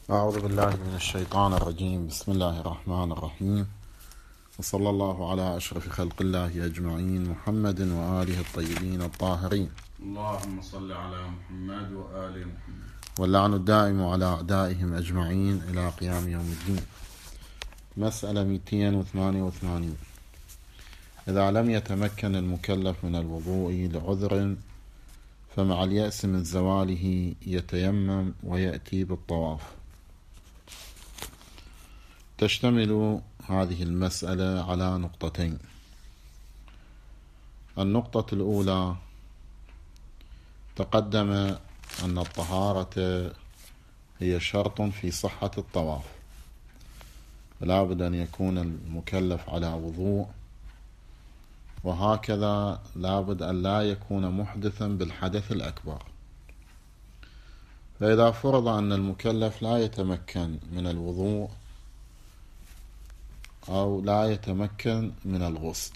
أعوذ بالله من الشيطان الرجيم. بسم الله الرحمن الرحيم، وصلى الله على أشرف خلق الله أجمعين، محمد وآله الطيبين الطاهرين. اللهم صل على محمد وآل محمد، واللعن الدائم على أعدائهم أجمعين إلى قيام يوم الدين. مسألة 288. إذا لم يتمكن المكلف من الوضوء لعذر فمع اليأس من زواله يتيمم ويأتي بالطواف. تشتمل هذه المسألة على نقطتين. النقطة الأولى، تقدم أن الطهارة هي شرط في صحة الطواف، فلا بد أن يكون المكلف على وضوء، وهكذا لا بد أن لا يكون محدثا بالحدث الأكبر. فإذا فرض أن المكلف لا يتمكن من الوضوء أو لا يتمكن من الغسل،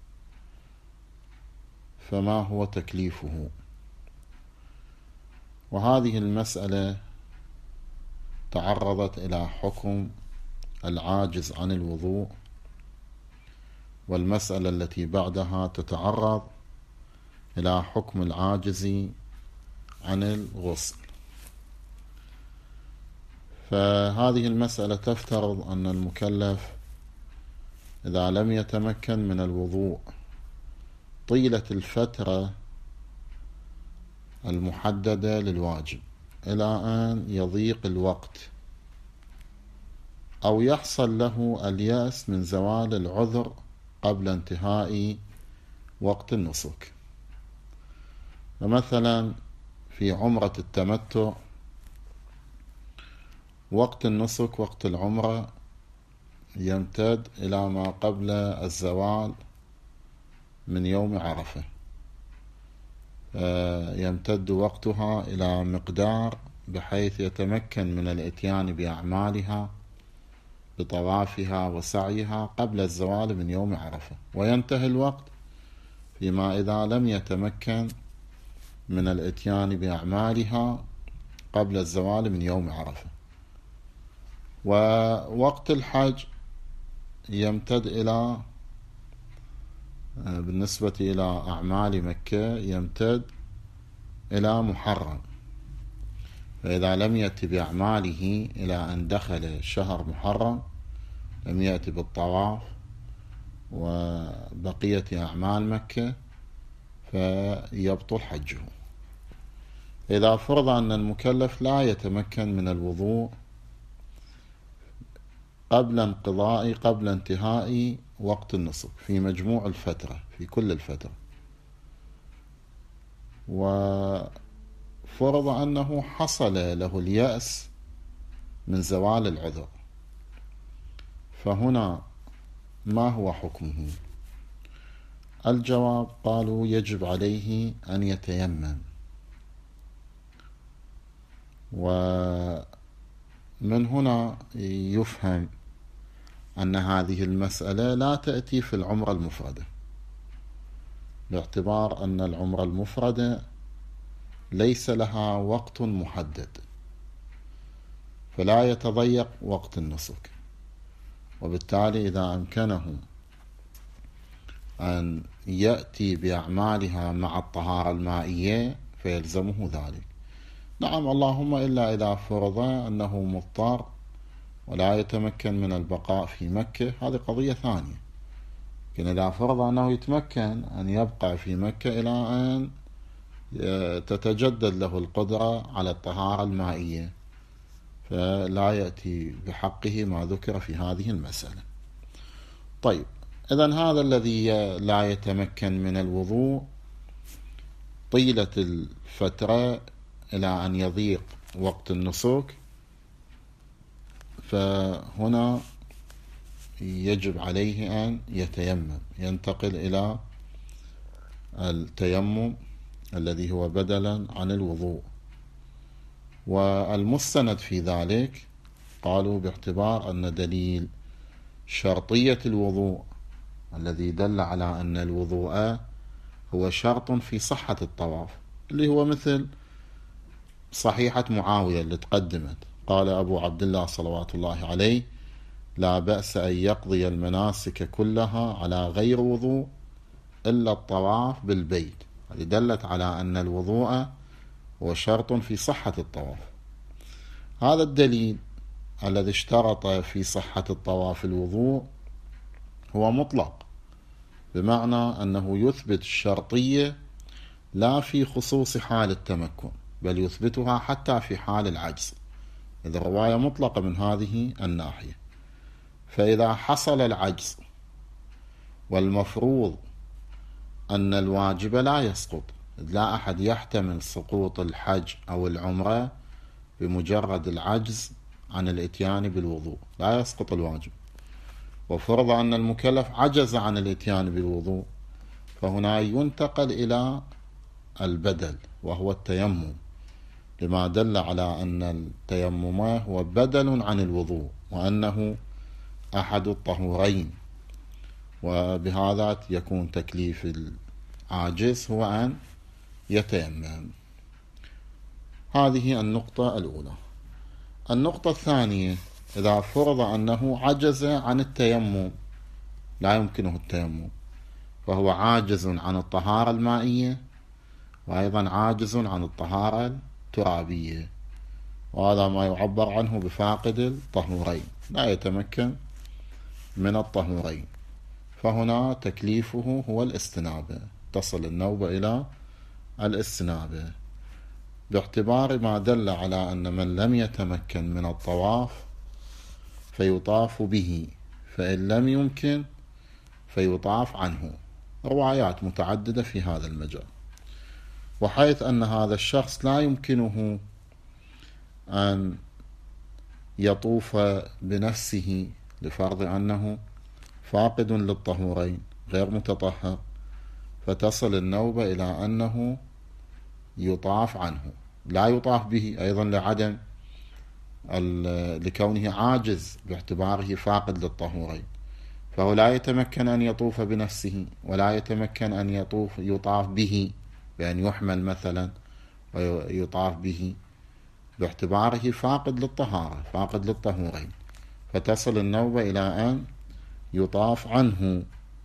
فما هو تكليفه؟ وهذه المسألة تعرضت إلى حكم العاجز عن الوضوء، والمسألة التي بعدها تتعرض إلى حكم العاجز عن الغسل. فهذه المسألة تفترض أن المكلف إذا لم يتمكن من الوضوء طيلة الفترة المحددة للواجب إلى أن يضيق الوقت أو يحصل له اليأس من زوال العذر قبل انتهاء وقت النسك. فمثلا في عمرة التمتع وقت النسك، وقت العمرة يمتد إلى ما قبل الزوال من يوم عرفة، يمتد وقتها إلى مقدار بحيث يتمكن من الإتيان بأعمالها بطوافها وسعيها قبل الزوال من يوم عرفة، وينتهي الوقت فيما إذا لم يتمكن من الإتيان بأعمالها قبل الزوال من يوم عرفة. ووقت الحج يمتد إلى، بالنسبة إلى أعمال مكة، يمتد إلى محرم، فإذا لم يأتي بأعماله إلى أن دخل شهر محرم لم يأتي بالطواف وبقية أعمال مكة فيبطل حجه. إذا فرض أن المكلف لا يتمكن من الوضوء قبل انتهاء وقت النسك في مجموع الفترة، في كل الفترة، وفرض أنه حصل له اليأس من زوال العذر، فهنا ما هو حكمه؟ الجواب، قالوا يجب عليه أن يتيمم. ومن هنا يفهم أن هذه المسألة لا تأتي في العمرة المفردة، باعتبار أن العمرة المفردة ليس لها وقت محدد، فلا يتضيق وقت النسك، وبالتالي إذا أمكنه أن يأتي بأعمالها مع الطهارة المائية فيلزمه ذلك. نعم، اللهم إلا إذا فرض أنه مضطر ولا يتمكن من البقاء في مكة، هذه قضية ثانية. لكن إذا فرض أنه يتمكن أن يبقى في مكة إلى أن تتجدد له القدرة على الطهارة المائية، فلا يأتي بحقه ما ذكر في هذه المسألة. طيب، إذن هذا الذي لا يتمكن من الوضوء طيلة الفترة إلى أن يضيق وقت النسك، فهنا يجب عليه أن يتيمم، ينتقل إلى التيمم الذي هو بدلا عن الوضوء. والمستند في ذلك قالوا باعتبار أن دليل شرطية الوضوء الذي دل على أن الوضوء هو شرط في صحة الطواف، اللي هو مثل صحيحة معاوية اللي تقدمت، قال أبو عبد الله صلوات الله عليه: لا بأس أن يقضي المناسك كلها على غير وضوء إلا الطواف بالبيت. هذه دلت على أن الوضوء هو شرط في صحة الطواف. هذا الدليل الذي اشترط في صحة الطواف الوضوء هو مطلق، بمعنى أنه يثبت الشرطية لا في خصوص حال التمكن، بل يثبتها حتى في حال العجز. إذا الرواية مطلقة من هذه الناحية. فإذا حصل العجز والمفروض أن الواجب لا يسقط، لا أحد يحتمل سقوط الحج أو العمرة بمجرد العجز عن الإتيان بالوضوء، لا يسقط الواجب. وفرض أن المكلف عجز عن الإتيان بالوضوء، فهنا ينتقل إلى البدل وهو التيمم، لما دل على أن التيمم هو بدل عن الوضوء وأنه أحد الطهورين، وبهذا يكون تكليف العاجز هو أن يتيمم. هذه النقطة الأولى. النقطة الثانية: إذا فرض أنه عجز عن التيمم، لا يمكنه التيمم، فهو عاجز عن الطهارة المائية وأيضا عاجز عن الطهارة الترابية، وهذا ما يعبر عنه بفاقد الطهورين، لا يتمكن من الطهورين، فهنا تكليفه هو الاستنابة، تصل النوبة إلى الاستنابة، باعتبار ما دل على أن من لم يتمكن من الطواف فيطاف به، فإن لم يمكن فيطاف عنه. روايات متعددة في هذا المجال. وحيث أن هذا الشخص لا يمكنه أن يطوف بنفسه لفرض أنه فاقد للطهورين غير متطهر، فتصل النوبة إلى أنه يطاف عنه، لا يطاف به أيضا لعدم لكونه عاجز باعتباره فاقد للطهورين، فهو لا يتمكن أن يطوف بنفسه ولا يتمكن أن يطاف به بأن يحمل مثلا ويطاف به باعتباره فاقد للطهارة فاقد للطهورين، فتصل النوبة إلى أن يطاف عنه.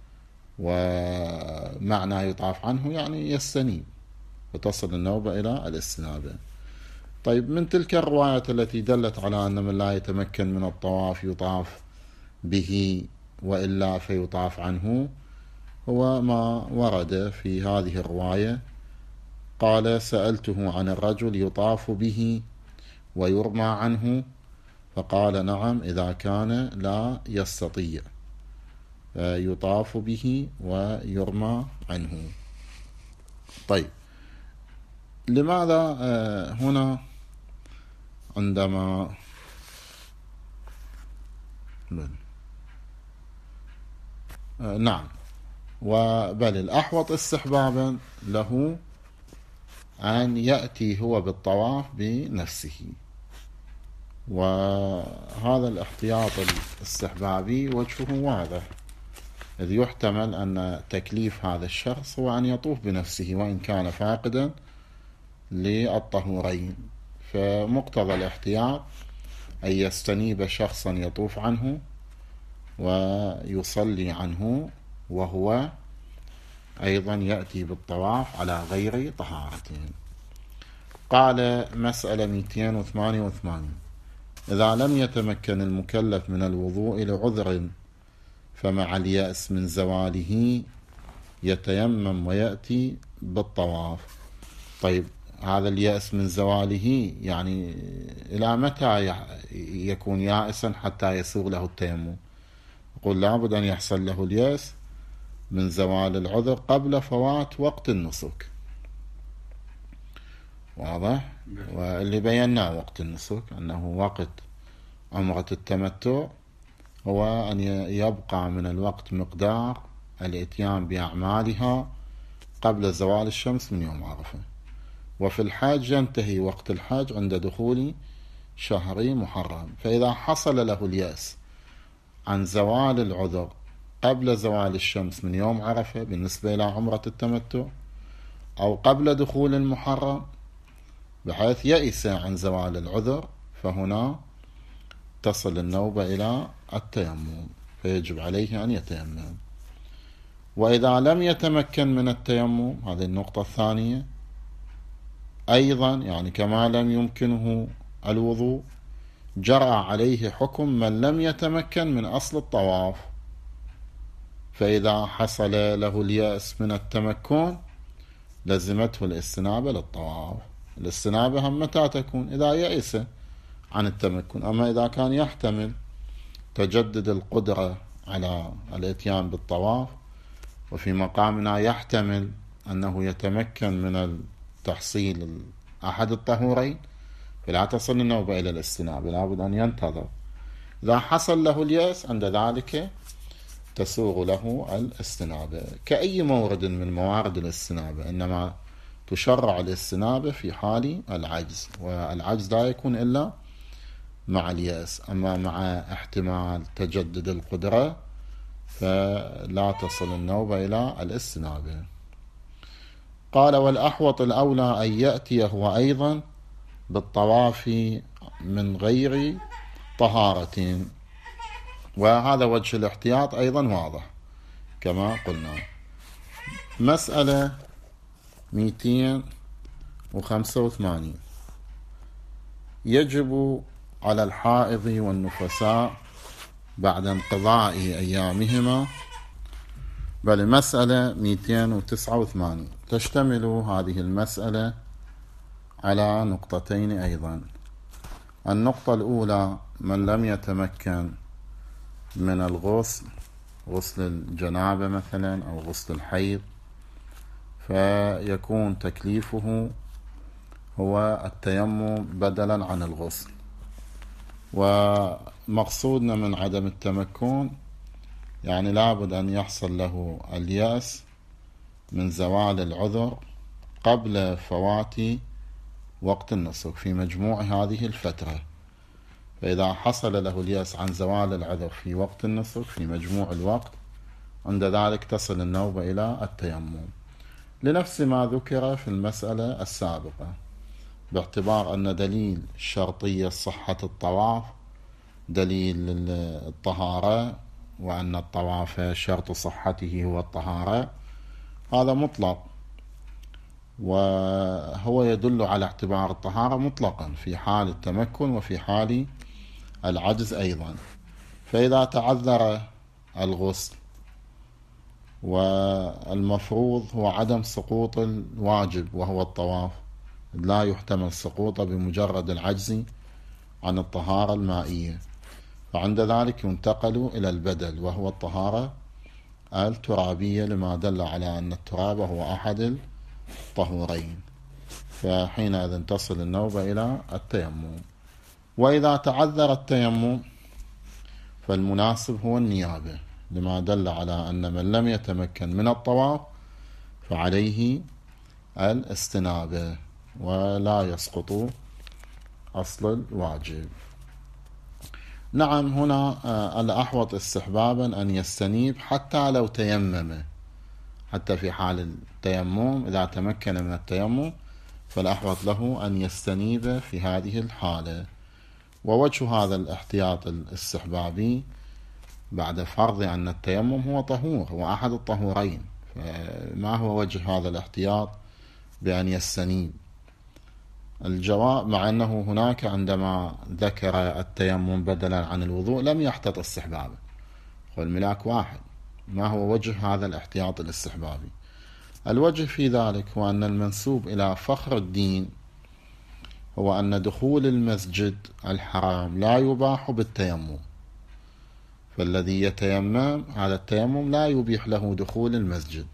ومعنى يطاف عنه يعني يستنيب، فتصل النوبة إلى الاستنابة. طيب، من تلك الروايات التي دلت على أن من لا يتمكن من الطواف يطاف به وإلا فيطاف عنه هو ما ورد في هذه الرواية. قال: سألته عن الرجل يطاف به ويرمى عنه، فقال: نعم، إذا كان لا يستطيع يطاف به ويرمى عنه. طيب، لماذا هنا عندما نعم، وبل الأحوط استحبابا له أن يأتي هو بالطواف بنفسه، وهذا الاحتياط الاستحبابي وجهه واضح، إذ يحتمل أن تكليف هذا الشخص هو أن يطوف بنفسه وإن كان فاقدا للطهورين، فمقتضى الاحتياط أن يستنيب شخصا يطوف عنه ويصلي عنه وهو أيضا يأتي بالطواف على غير طهارة. قال: مسألة 288: إذا لم يتمكن المكلف من الوضوء لعذر فمع اليأس من زواله يتيمم ويأتي بالطواف. طيب، هذا اليأس من زواله يعني إلى متى يكون يائسا حتى يسوغ له التيمم؟ يقول لابد أن يحصل له اليأس من زوال العذر قبل فوات وقت النسك. واضح؟ واللي بيناه وقت النسك أنه وقت عمرة التمتع هو أن يبقى من الوقت مقدار الإتيان بأعمالها قبل زوال الشمس من يوم عرفة. وفي الحج ينتهي وقت الحج عند دخول شهر محرم، فإذا حصل له اليأس عن زوال العذر قبل زوال الشمس من يوم عرفة بالنسبة إلى عمرة التمتع، أو قبل دخول المحرم بحيث يئس عن زوال العذر، فهنا تصل النوبة إلى التيمم، فيجب عليه أن يتيمم. وإذا لم يتمكن من التيمم، هذه النقطة الثانية أيضا، يعني كما لم يمكنه الوضوء جرى عليه حكم من لم يتمكن من أصل الطواف. فإذا حصل له اليأس من التمكن لزمته الاستنابة للطواف. الاستنابة هم متى تكون؟ إذا يأس عن التمكن. أما إذا كان يحتمل تجدد القدرة على الاتيان بالطواف، وفي مقامنا يحتمل أنه يتمكن من تحصيل أحد الطهورين، فلا تصل النوبة إلى الاستنابة، لابد أن ينتظر. إذا حصل له اليأس عند ذلك تسوغ له الاستنابة كأي مورد من موارد الاستنابة، إنما تشرع الاستنابة في حال العجز، والعجز لا يكون إلا مع اليأس. أما مع احتمال تجدد القدرة فلا تصل النوبة إلى الاستنابة. قال: والأحوط الأولى أن يأتي هو أيضا بالطواف من غير طهارة، وهذا وجه الاحتياط أيضا واضح كما قلنا. مسألة 285: يجب على الحائض والنفساء بعد انقضاء أيامهما. بل مسألة 289 تشتمل هذه المسألة على نقطتين أيضا. النقطة الأولى: من لم يتمكن من الغسل، غسل الجنابة مثلا أو غسل الحيض، فيكون تكليفه هو التيمم بدلا عن الغسل. ومقصودنا من عدم التمكن يعني لابد أن يحصل له اليأس من زوال العذر قبل فوات وقت النسك في مجموع هذه الفترة. فإذا حصل له اليأس عن زوال العذر في وقت النسك في مجموع الوقت، عند ذلك تصل النوبة إلى التيمم، لنفس ما ذكر في المسألة السابقة، باعتبار أن دليل شرطية صحة الطواف دليل الطهارة، وأن الطواف شرط صحته هو الطهارة، هذا مطلق، وهو يدل على اعتبار الطهارة مطلقا في حال التمكن وفي حال العجز أيضا. فإذا تعذر الغسل والمفروض هو عدم سقوط الواجب وهو الطواف، لا يحتمل سقوطه بمجرد العجز عن الطهارة المائية، فعند ذلك ينتقل إلى البدل وهو الطهارة الترابية، لما دل على أن التراب هو أحد الطهورين، فحينئذ تصل النوبة إلى التيمم. وإذا تعذر التيمم فالمناسب هو النيابة، لما دل على أن من لم يتمكن من الطواف فعليه الاستنابة ولا يسقط أصل الواجب. نعم، هنا الأحوط استحبابا أن يستنيب حتى لو تيمم، حتى في حال التيمم إذا تمكن من التيمم فالأحوط له أن يستنيب في هذه الحالة. ووجه هذا الاحتياط الاستحبابي بعد فرض أن التيمم هو طهور، هو أحد الطهورين، فما هو وجه هذا الاحتياط بأن يستنيب؟ الجواب: مع أنه هناك عندما ذكر التيمم بدلا عن الوضوء لم يحتط استحبابه، والملاك واحد. ما هو وجه هذا الاحتياط الاستحبابي؟ الوجه في ذلك هو أن المنسوب إلى فخر الدين هو أن دخول المسجد الحرام لا يباح بالتيمم، فالذي يتيمم هذا التيمم لا يبيح له دخول المسجد،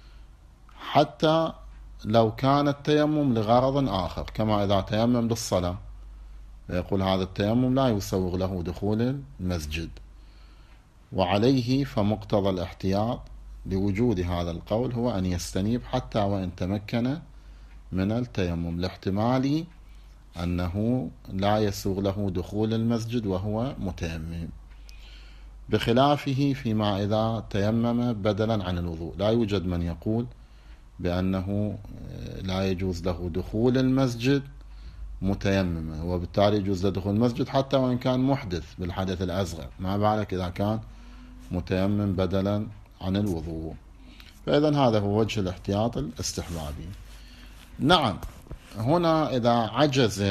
حتى لو كان التيمم لغرض آخر، كما إذا تيمم للصلاة يقول هذا التيمم لا يسوغ له دخول المسجد. وعليه فمقتضى الاحتياط لوجود هذا القول هو أن يستنيب حتى وإن تمكن من التيمم، لاحتمال أنه لا يسوغ له دخول المسجد وهو متيمم، بخلافه فيما إذا تيمم بدلا عن الوضوء. لا يوجد من يقول بأنه لا يجوز له دخول المسجد متيممة، وبالتالي يجوز له دخول المسجد حتى وإن كان محدث بالحدث الأصغر، ما بالك إذا كان متيمم بدلا عن الوضوء. فإذا هذا هو وجه الاحتياط الاستحبابي. نعم، هنا إذا عجز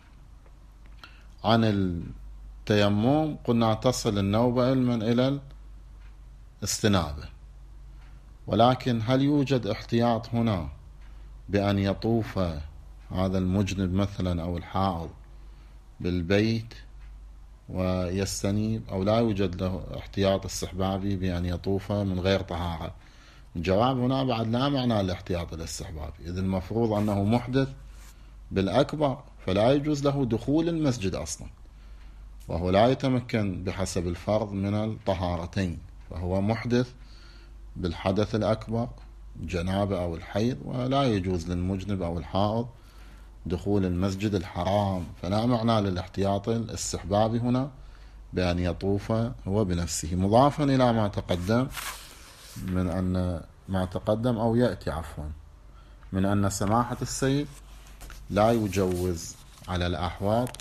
عن التيمم قلنا تصل النوبة علما إلى الاستنابة، ولكن هل يوجد احتياط هنا بأن يطوف هذا المجنب مثلا أو الحائض بالبيت ويستنيب، أو لا يوجد له احتياط استحبابي بأن يطوف من غير طهارة؟ الجواب هنا بعد لا معنى الاحتياط الاستحبابي، إذ المفروض أنه محدث بالأكبر فلا يجوز له دخول المسجد أصلا، وهو لا يتمكن بحسب الفرض من الطهارتين، فهو محدث بالحدث الأكبر جنابة أو الحيض، ولا يجوز للمجنب أو الحائض دخول المسجد الحرام، فلا معنى للاحتياط الاستحبابي هنا بأن يطوف هو بنفسه. مضافا إلى ما تقدم من أن ما تقدم أو يأتي عفوا من أن سماحة السيد لا يجوز على الأحواض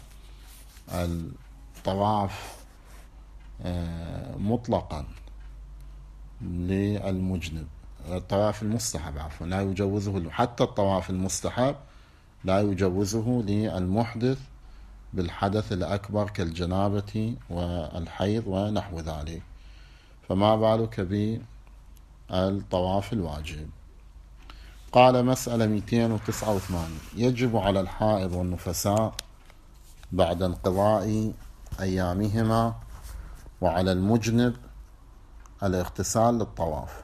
الطواف مطلقا للمجنب، الطواف المستحب عفوا لا يجوزه، حتى الطواف المستحب لا يجوزه للمحدث بالحدث الأكبر كالجنابة والحيض ونحو ذلك، فما بالك بالطواف الواجب. قال مسألة 289: يجب على الحائض والنفساء بعد انقضاء أيامهما وعلى المجنب الاغتسال للطواف.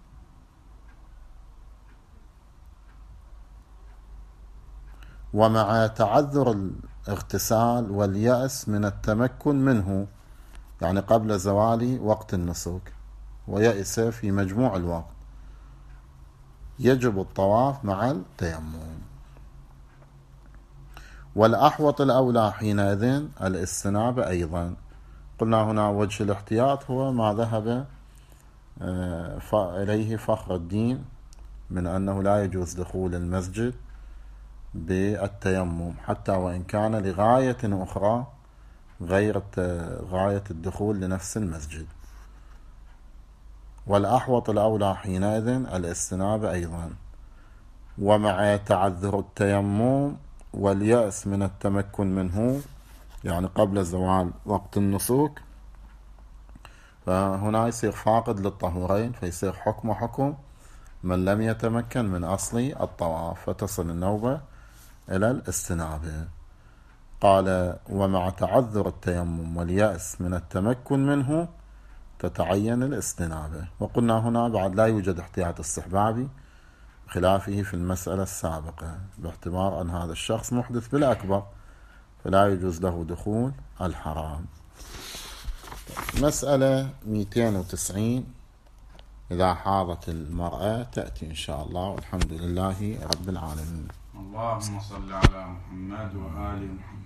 ومع تعذر الاغتسال واليأس من التمكن منه، يعني قبل زوال وقت النسك ويأس في مجموع الوقت، يجب الطواف مع التيمم. والأحوط الأولى حينئذ الاستنابة أيضا. قلنا هنا وجه الاحتياط هو ما ذهب إليه فخر الدين من أنه لا يجوز دخول المسجد بالتيمم حتى وإن كان لغاية أخرى غير غاية الدخول لنفس المسجد. والأحوط الأولى حينئذ الاستنابة أيضا. ومع تعذر التيمم واليأس من التمكن منه، يعني قبل زوال وقت النسك، فهنا يصير فاقد للطهورين، فيصير حكم من لم يتمكن من أصل الطواف، فتصل النوبة إلى الاستنابة. قال: ومع تعذر التيمم واليأس من التمكن منه تتعين الاستنابة. وقلنا هنا بعد لا يوجد احتياط استحبابي خلافه في المسألة السابقة، باعتبار أن هذا الشخص محدث بالأكبر فلا يجوز له دخول الحرام. مسألة 290: إذا حاضت المرأة تأتي إن شاء الله، والحمد لله رب العالمين. اللهم صل على محمد وآل محمد.